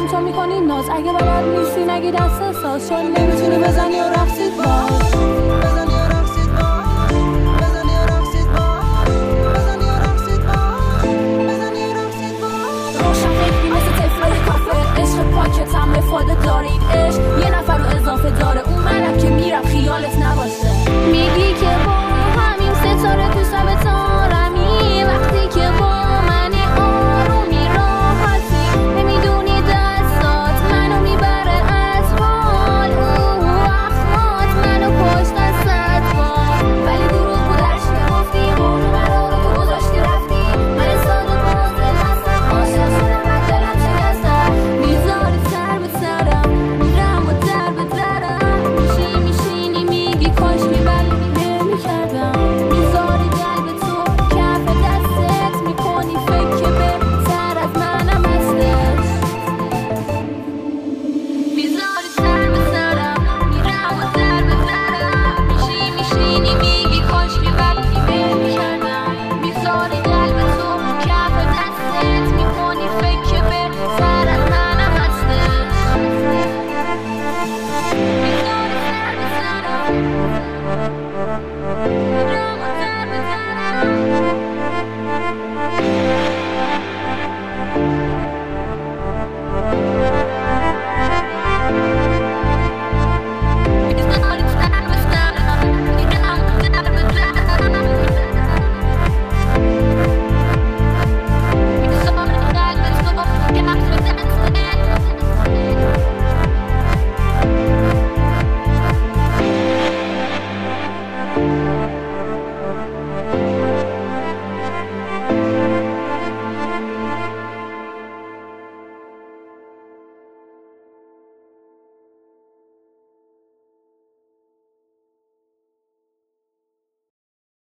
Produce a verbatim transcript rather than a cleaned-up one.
هم تو میکنی ناز، اگه بلد نیستی نگی دست احساس، چون نمیتونی بزنی و رقصید باش، بزنی و رقصید باش، بزنی و رقصید باش، بزنی و رقصید باش، بزنی و رقصید باش. روشن فکری مثل طفل کافه، عشق پاکت هم افاده دار،